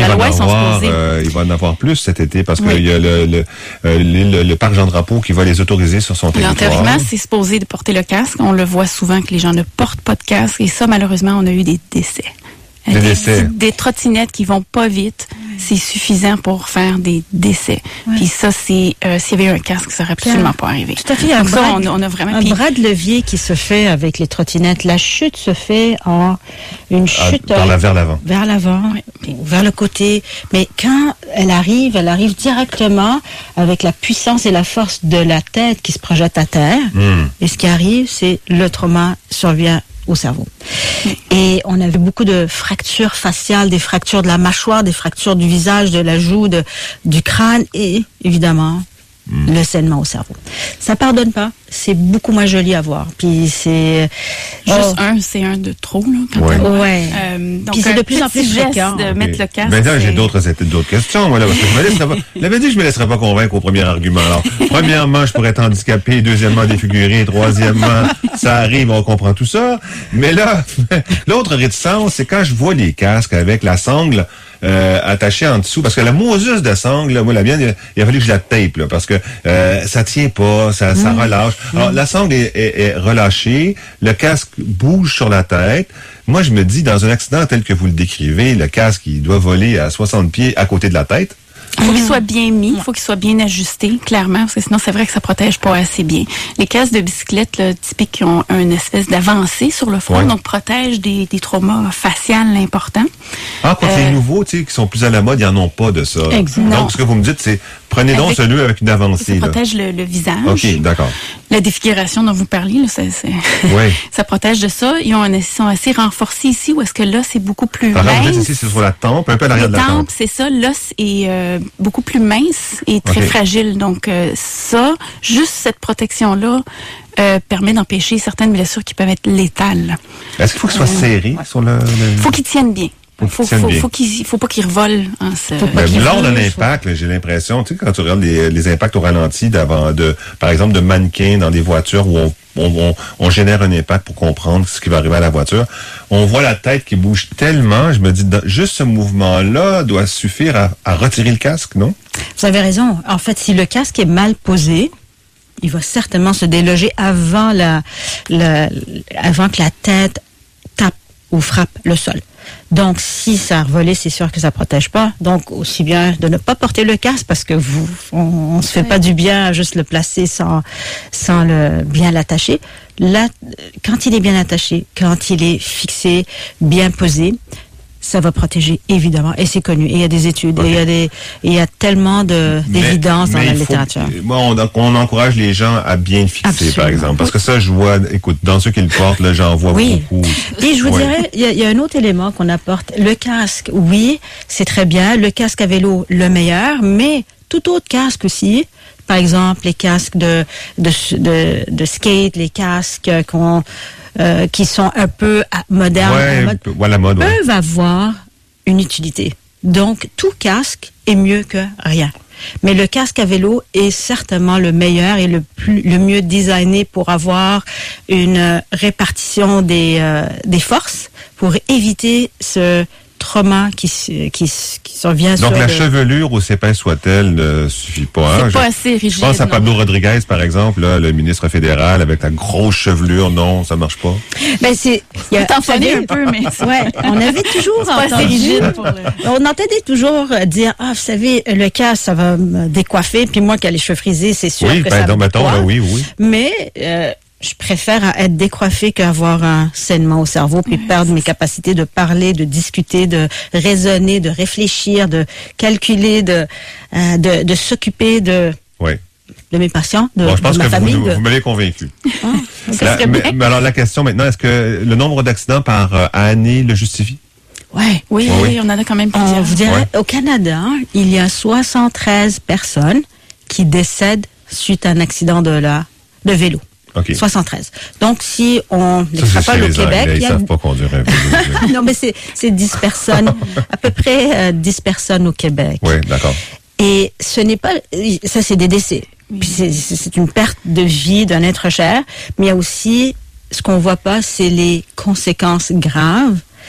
l'Ouest sont supposés. Il va en avoir plus cet été parce qu'il y a le parc Jean-Drapeau qui va les autoriser sur son territoire. Théoriquement, c'est supposé de porter le casque. On le voit souvent que les gens ne portent pas de casque et ça, malheureusement, on a eu des décès. Des trottinettes qui vont pas vite, c'est suffisant pour faire des décès. Puis ça, c'est s'il y avait un casque, ça aurait absolument pas arrivé. Tout à fait. On a vraiment un bras de levier qui se fait avec les trottinettes. La chute se fait en une chute vers l'avant. Vers l'avant, vers le côté. Mais quand elle arrive directement avec la puissance et la force de la tête qui se projette à terre. Et ce qui arrive, c'est le trauma survient au cerveau. Et on avait beaucoup de fractures faciales, des fractures de la mâchoire, des fractures du visage, de la joue, du crâne et, évidemment, le saignement au cerveau. Ça pardonne pas. C'est beaucoup moins joli à voir. Puis c'est... c'est un de trop, là. Donc, puis c'est de plus en plus fréquent. De mettre le casque. Maintenant, j'ai d'autres questions, moi, là, parce que je l'avais dit que je me laisserais pas convaincre au premier argument. Alors, premièrement, je pourrais être handicapé. Deuxièmement, défiguré. Troisièmement, ça arrive, on comprend tout ça. Mais là, l'autre réticence, c'est quand je vois les casques avec la sangle attachée en dessous. Parce que la moiseuse de sangle, là, moi, la mienne, il a fallu que je la tape, là, parce que ça tient pas, ça relâche. Alors, la sangle est relâchée, le casque bouge sur la tête. Moi, je me dis, dans un accident tel que vous le décrivez, le casque, il doit voler à 60 pieds à côté de la tête. Il faut qu'il soit bien mis, il faut qu'il soit bien ajusté, clairement, parce que sinon, c'est vrai que ça protège pas assez bien. Les casques de bicyclette là, typiques qui ont une espèce d'avancée sur le front, donc protègent des traumas faciales importants. Quand les nouveaux, tu sais, qui sont plus à la mode, ils n'en ont pas de ça. Exactement. Donc, ce que vous me dites, c'est prenez donc celui avec une avancée. Ça protège le visage. OK, d'accord. La défiguration dont vous parliez, là, ça protège de ça. Ils sont assez renforcés ici, où est-ce que l'os est beaucoup plus mince. Ici, c'est sur la tempe, un peu à l'arrière de la tempe. C'est ça. L'os est beaucoup plus mince et très fragile. Donc, juste cette protection-là permet d'empêcher certaines blessures qui peuvent être létales. Est-ce qu'il faut qu'il soit serré sur le... Faut qu'il tienne bien. Faut pas qu'il revole. Lors d'un impact, j'ai l'impression, tu sais, quand tu regardes les impacts au ralenti par exemple, de mannequins dans des voitures où on génère un impact pour comprendre ce qui va arriver à la voiture, on voit la tête qui bouge tellement, je me dis, juste ce mouvement-là doit suffire à retirer le casque, non? Vous avez raison. En fait, si le casque est mal posé, il va certainement se déloger avant que la tête tape ou frappe le sol. Donc, si ça a revolé, c'est sûr que ça protège pas. Donc, aussi bien de ne pas porter le casque parce que on se fait pas du bien à juste le placer sans bien l'attacher. Là, quand il est bien attaché, quand il est fixé, bien posé, ça va protéger, évidemment. Et c'est connu. Et il y a des études. Et il y a tellement d'évidence dans la littérature. On encourage les gens à bien le fixer, par exemple. Parce que ça, je vois, écoute, dans ceux qui le portent, là, j'en vois beaucoup. Et je vous dirais, il y a un autre élément qu'on apporte. Le casque, oui, c'est très bien. Le casque à vélo, le meilleur. Mais tout autre casque aussi, par exemple, les casques de skate, les casques qui sont un peu modernes, peuvent avoir une utilité. Donc, tout casque est mieux que rien. Mais le casque à vélo est certainement le meilleur et le mieux designé pour avoir une répartition des forces, pour éviter ce trauma qui survient sur... Donc, la chevelure, aussi épaisse soit-elle, ne suffit pas. C'est pas assez rigide. Je pense à Pablo Rodriguez, par exemple, là, le ministre fédéral, avec la grosse chevelure. Non, ça marche pas. Ben, t'en connais un peu, mais... on avait toujours entendu... On entendait toujours dire, vous savez, le casque, ça va me décoiffer, puis moi qui ai les cheveux frisés, c'est sûr que ça me décoiffe. Oui. Mais... je préfère être décoiffée qu'avoir un saignement au cerveau puis perdre mes capacités de parler, de discuter, de raisonner, de réfléchir, de calculer, de s'occuper de mes patients, de ma famille. Je pense que vous m'avez convaincu. Mais alors la question maintenant, est-ce que le nombre d'accidents par année le justifie? Oui, on en a quand même plusieurs. On vous dirait, au Canada, il y a 73 personnes qui décèdent suite à un accident de vélo. Okay. 73. Donc, si on extrapole au Québec... Ils savent pas conduire un vélo. Non, mais c'est 10 personnes, à peu près 10 personnes au Québec. Oui, d'accord. Et ce n'est pas... Ça, c'est des décès. Puis c'est une perte de vie d'un être cher. Mais il y a aussi, ce qu'on voit pas, c'est les conséquences graves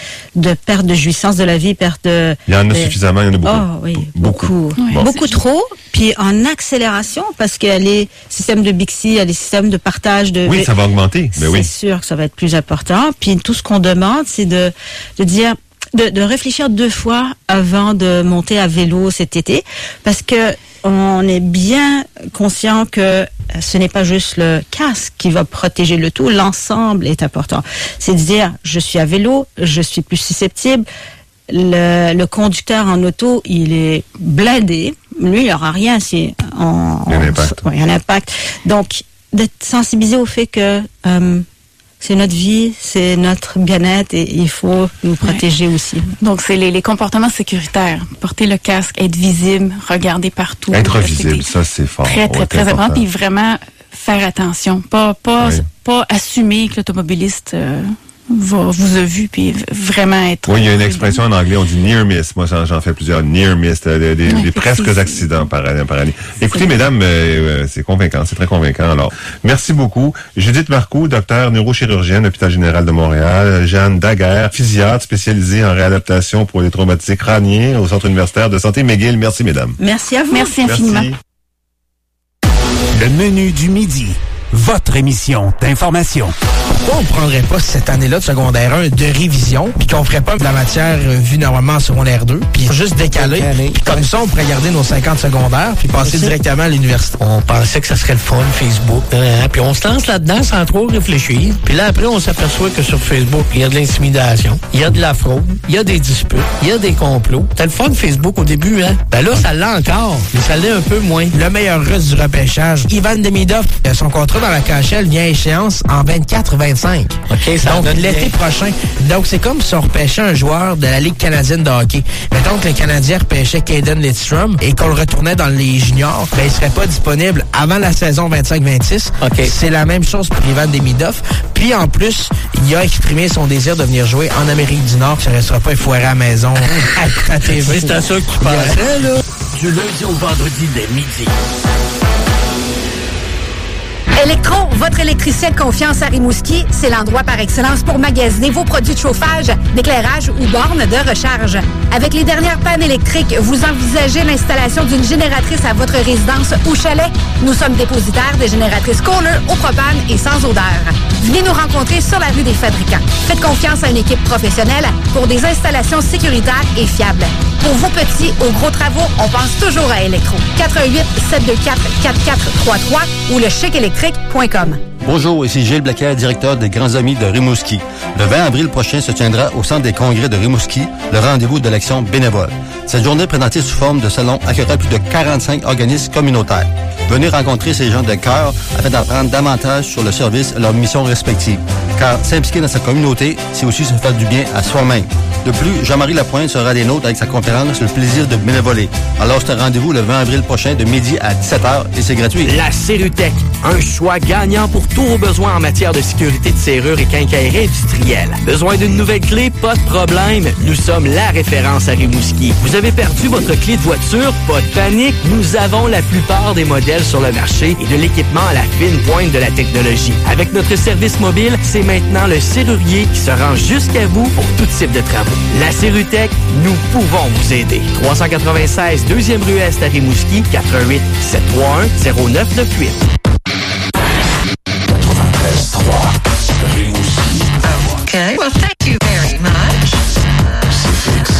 de perte de jouissance de la vie, perte de... Il y en a suffisamment, il y en a beaucoup. Oh oui, beaucoup. Oui, Bon. Beaucoup trop. Puis en accélération, parce qu'il y a les systèmes de Bixi, il y a les systèmes de partage de... Oui, ça va augmenter. Ben oui. C'est sûr que ça va être plus important. Puis tout ce qu'on demande, c'est de dire... De réfléchir 2 fois avant de monter à vélo cet été, parce que on est bien conscient que ce n'est pas juste le casque qui va protéger le tout, l'ensemble est important. C'est de dire, je suis à vélo, je suis plus susceptible, le conducteur en auto, il est blindé, lui, il n'y aura rien si il y a un impact. Donc, d'être sensibilisé au fait que c'est notre vie, c'est notre bien-être et il faut nous protéger aussi. Donc, c'est les comportements sécuritaires. Porter le casque, être visible, regarder partout. Être visible, ça, c'est fort. Très important. Puis vraiment faire attention. Pas assumer que l'automobiliste vous a vu puis vraiment être... Oui, il y a une expression en anglais, on dit near miss. Moi, j'en fais plusieurs. Near miss, des presque accidents par année. Écoutez, mesdames, c'est convaincant, c'est très convaincant. Alors, merci beaucoup. Judith Marcoux, docteur neurochirurgienne, Hôpital Général de Montréal. Jeanne Daguerre, physiatre spécialisée en réadaptation pour les traumatisés crâniens au Centre universitaire de santé McGill. Merci, mesdames. Merci à vous. Merci infiniment. Merci. Le menu du midi. Votre émission d'information. Pourquoi on ne prendrait pas cette année-là de secondaire 1 de révision, puis qu'on ferait pas de la matière vue normalement en secondaire 2, puis juste décaler, puis comme ça, on pourrait garder nos 50 secondaires, puis passer directement à l'université. On pensait que ça serait le fun, Facebook, puis on se lance là-dedans sans trop réfléchir. Puis là, après, on s'aperçoit que sur Facebook, il y a de l'intimidation, il y a de la fraude, il y a des disputes, il y a des complots. C'était le fun, Facebook, au début, hein? Ben là, ça l'a encore, mais ça l'est un peu moins. Le meilleur russe du repêchage, Ivan Demidov, son contrat dans la KHL vient à échéance en 24-25. OK, ça donc, l'été prochain. Donc, c'est comme si on repêchait un joueur de la Ligue canadienne de hockey. Mettons que les Canadiens repêchaient Caden Lidstrom et qu'on le retournait dans les juniors, ben, il serait pas disponible avant la saison 25-26. OK. C'est la même chose pour Ivan Demidov. Puis, en plus, il a exprimé son désir de venir jouer en Amérique du Nord. Ça ne restera pas foiré à la maison à TV. C'est à ça que tu pensais, là. Du lundi au vendredi dès midi. Electro, votre électricien de confiance à Rimouski, c'est l'endroit par excellence pour magasiner vos produits de chauffage, d'éclairage ou bornes de recharge. Avec les dernières pannes électriques, vous envisagez l'installation d'une génératrice à votre résidence ou chalet? Nous sommes dépositaires des génératrices Kohler au propane et sans odeur. Venez nous rencontrer sur la rue des Fabricants. Faites confiance à une équipe professionnelle pour des installations sécuritaires et fiables. Pour vos petits ou gros travaux, on pense toujours à Electro. 88 724 4433 ou le chèqueélectrique.com. Bonjour, ici Gilles Blaquer, directeur des Grands Amis de Rimouski. Le 20 avril prochain se tiendra au Centre des congrès de Rimouski le rendez-vous de l'action bénévole. Cette journée présentée sous forme de salon accueillera plus de 45 organismes communautaires. Venez rencontrer ces gens de cœur afin d'apprendre davantage sur le service et leurs missions respectives. Car s'impliquer dans sa communauté, c'est aussi se faire du bien à soi-même. De plus, Jean-Marie Lapointe sera des nôtres avec sa conférence « Le plaisir de bénévoler ». Alors, c'est un rendez-vous le 20 avril prochain de midi à 17h et c'est gratuit. La Serrutech, un choix gagnant pour tous vos besoins en matière de sécurité de serrure et quincaillerie industrielle. Besoin d'une nouvelle clé? Pas de problème. Nous sommes la référence à Rimouski. Vous avez perdu votre clé de voiture? Pas de panique. Nous avons la plupart des modèles sur le marché et de l'équipement à la fine pointe de la technologie. Avec notre service mobile, c'est maintenant le serrurier qui se rend jusqu'à vous pour tout type de travaux. La Serrutech, nous pouvons vous aider. 396 2e rue Est à Rimouski, 88 731 0998. 93.3 Rimouski. Okay, well, thank you very much. C'est fixe.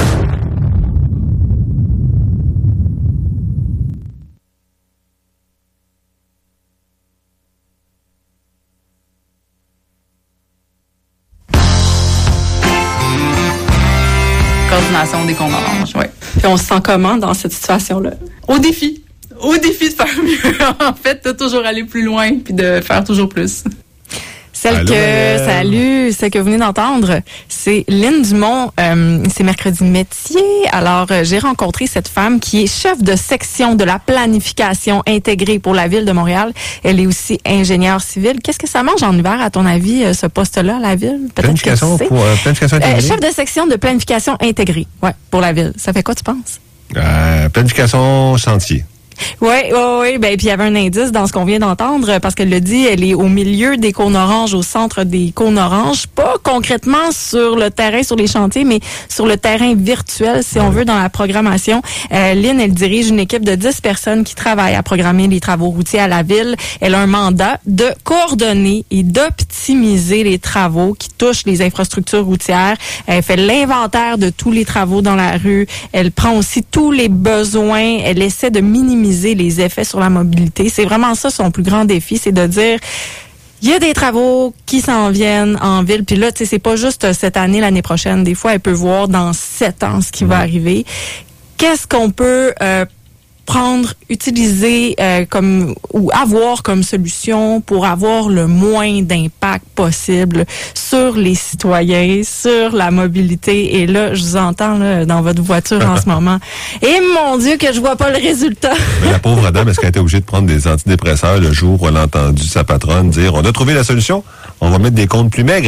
Coordination dès qu'on en mange, oui. Puis on se sent comment dans cette situation-là? Au défi de faire mieux. En fait, de toujours aller plus loin puis de faire toujours plus. Celle que vous venez d'entendre, c'est Lynn Dumont. C'est mercredi métier. Alors, j'ai rencontré cette femme qui est chef de section de la planification intégrée pour la Ville de Montréal. Elle est aussi ingénieure civile. Qu'est-ce que ça mange en hiver, à ton avis, ce poste-là à la Ville? Planification intégrée? Chef de section de planification intégrée, ouais, pour la Ville. Ça fait quoi, tu penses? Planification chantier. Oui. Ben, puis il y avait un indice dans ce qu'on vient d'entendre, parce qu'elle le dit, elle est au milieu des cônes oranges, au centre des cônes oranges, pas concrètement sur le terrain, sur les chantiers, mais sur le terrain virtuel, si on veut, dans la programmation. Lynn, elle dirige une équipe de 10 personnes qui travaillent à programmer les travaux routiers à la ville. Elle a un mandat de coordonner et d'optimiser les travaux qui touchent les infrastructures routières. Elle fait l'inventaire de tous les travaux dans la rue. Elle prend aussi tous les besoins. Elle essaie de minimiser les effets sur la mobilité. C'est vraiment ça son plus grand défi, c'est de dire... Il y a des travaux qui s'en viennent en ville. Puis là, tu sais, c'est pas juste cette année, l'année prochaine. Des fois, elle peut voir dans 7 ans ce qui va arriver. Qu'est-ce qu'on peut prendre, utiliser ou avoir comme solution pour avoir le moins d'impact possible sur les citoyens, sur la mobilité. Et là, je vous entends là, dans votre voiture en ce moment. Et mon Dieu que je vois pas le résultat. Mais la pauvre dame, est-ce qu'elle a été obligée de prendre des antidépresseurs le jour où elle a entendu sa patronne dire « On a trouvé la solution, on va mettre des comptes plus maigres ».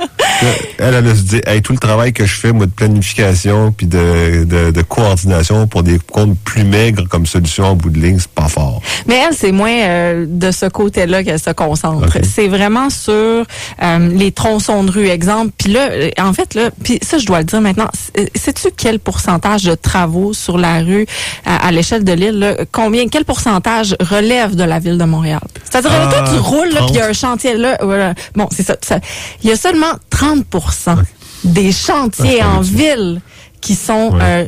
Elle a se dit, hey, tout le travail que je fais, moi, de planification puis de coordination pour des comptes plus maigres comme solution en bout de ligne, c'est pas fort. Mais elle, c'est moins de ce côté-là qu'elle se concentre. Okay. C'est vraiment sur les tronçons de rue, exemple. Puis là, en fait, là, puis ça, je dois le dire maintenant, sais-tu quel pourcentage de travaux sur la rue à l'échelle de l'île, là, quel pourcentage relève de la ville de Montréal? C'est-à-dire, toi, tu roules, là, puis il y a un chantier, là, voilà. Bon, c'est ça. Il y a seulement 30% des chantiers en ville qui sont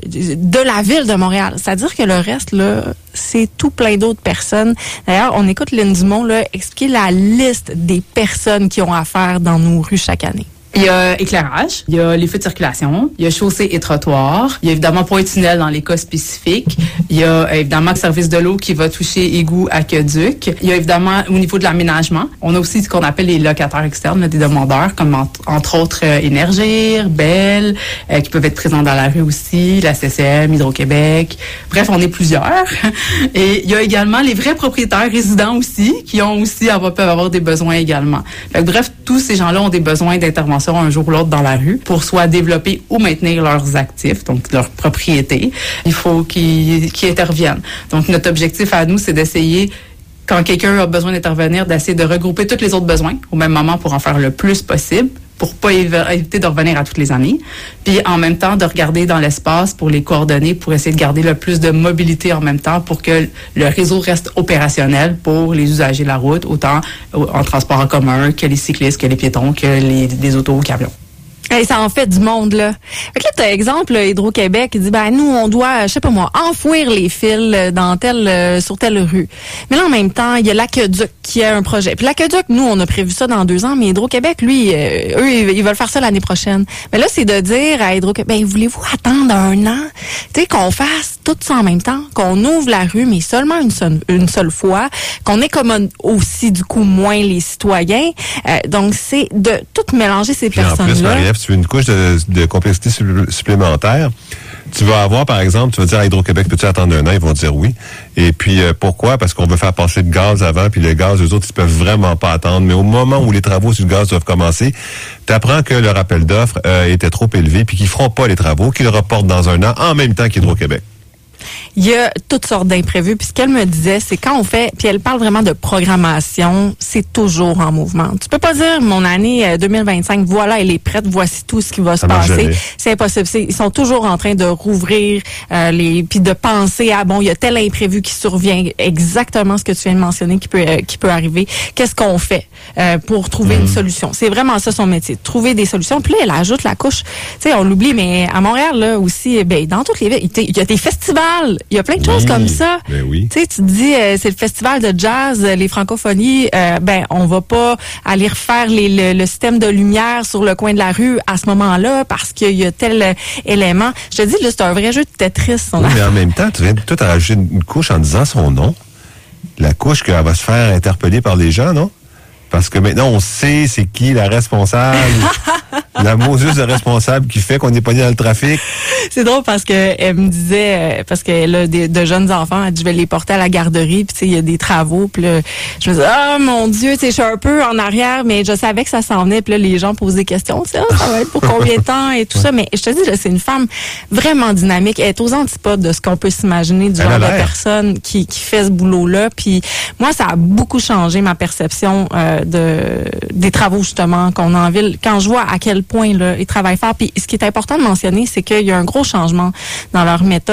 de la ville de Montréal. C'est-à-dire que le reste, là, c'est tout plein d'autres personnes. D'ailleurs, on écoute Lynn Dumont là, expliquer la liste des personnes qui ont affaire dans nos rues chaque année. Il y a éclairage, il y a les feux de circulation, il y a chaussées et trottoirs, il y a évidemment point tunnel dans les cas spécifiques, il y a évidemment le service de l'eau qui va toucher égouts, aqueduc, il y a évidemment au niveau de l'aménagement, on a aussi ce qu'on appelle les locataires externes, là, des demandeurs comme entre autres Énergir, Bell, qui peuvent être présents dans la rue aussi, la CCM, Hydro-Québec, bref, on est plusieurs. Et il y a également les vrais propriétaires résidents aussi, qui ont aussi peuvent avoir des besoins également. Fait que, bref, tous ces gens-là ont des besoins d'intervention un jour ou l'autre dans la rue pour soit développer ou maintenir leurs actifs, donc leurs propriétés. Il faut qu'ils interviennent. Donc, notre objectif à nous, c'est d'essayer, quand quelqu'un a besoin d'intervenir, d'essayer de regrouper tous les autres besoins au même moment pour en faire le plus possible, pour pas éviter de revenir à toutes les années. Puis, en même temps, de regarder dans l'espace pour les coordonner, pour essayer de garder le plus de mobilité en même temps pour que le réseau reste opérationnel pour les usagers de la route, autant en transport en commun que les cyclistes, que les piétons, que les autos, camions. Hey, ça en fait du monde, là. Fait que là, t'as exemple, Hydro-Québec, qui dit, nous, on doit, je sais pas moi, enfouir les fils dans sur telle rue. Mais là, en même temps, il y a l'Aqueduc qui a un projet. Puis l'Aqueduc, nous, on a prévu ça dans 2 ans, mais Hydro-Québec, lui, eux, ils veulent faire ça l'année prochaine. Mais là, c'est de dire à Hydro-Québec, voulez-vous attendre 1 an? Tu sais, qu'on fasse tout ça en même temps, qu'on ouvre la rue, mais seulement une seule fois, qu'on économise aussi, du coup, moins les citoyens. Donc, c'est de tout mélanger ces personnes-là. Si tu veux une couche de complexité supplémentaire, tu vas avoir, par exemple, tu vas dire à Hydro-Québec, peux-tu attendre 1 an? Ils vont dire oui. Et puis, pourquoi? Parce qu'on veut faire passer le gaz avant, puis le gaz, eux autres, ils peuvent vraiment pas attendre. Mais au moment où les travaux sur le gaz doivent commencer, tu apprends que leur appel d'offres était trop élevé, puis qu'ils feront pas les travaux, qu'ils le reportent dans 1 an, en même temps qu'Hydro-Québec. Il y a toutes sortes d'imprévus. Puis ce qu'elle me disait, c'est quand on fait, puis elle parle vraiment de programmation, c'est toujours en mouvement. Tu peux pas dire, mon année 2025, voilà, elle est prête, voici tout ce qui va se passer. C'est impossible. Ils sont toujours en train de rouvrir puis de penser à, bon, il y a tel imprévu qui survient, exactement ce que tu viens de mentionner qui peut arriver. Qu'est-ce qu'on fait pour trouver une solution? C'est vraiment ça son métier, trouver des solutions. Puis là, elle ajoute la couche. Tu sais, on l'oublie, mais à Montréal, là aussi, dans toutes les villes, il y a des festivals. Il y a plein de choses comme ça. Ben oui. Tu sais, tu te dis, c'est le festival de jazz, les francophonies, on va pas aller refaire le système de lumière sur le coin de la rue à ce moment-là parce qu'il y a tel élément. Je te dis, là, c'est un vrai jeu de Tetris. Oui, mais en même temps, tu viens tout à rajouter une couche en disant son nom. La couche qu'elle va se faire interpeller par les gens, non? Parce que maintenant, on sait c'est qui la responsable, la Moses de responsable qui fait qu'on est pogné dans le trafic. C'est drôle parce que elle me disait, parce qu'elle a de jeunes enfants, elle dit, je vais les porter à la garderie, puis tu sais, il y a des travaux, puis là, je me dis, ah, mon Dieu, tu sais, je suis un peu en arrière, mais je savais que ça s'en venait, puis là, les gens posent des questions, tu sais, ça va être pour combien de temps et tout ça, mais je te dis, là, c'est une femme vraiment dynamique, elle est aux antipodes de ce qu'on peut s'imaginer du genre de personne qui fait ce boulot-là, puis moi, ça a beaucoup changé ma perception des travaux, justement, qu'on a en ville, quand je vois à quel point, là, ils travaillent fort, puis ce qui est important de mentionner, c'est qu'il y a un gros changement dans leur méthode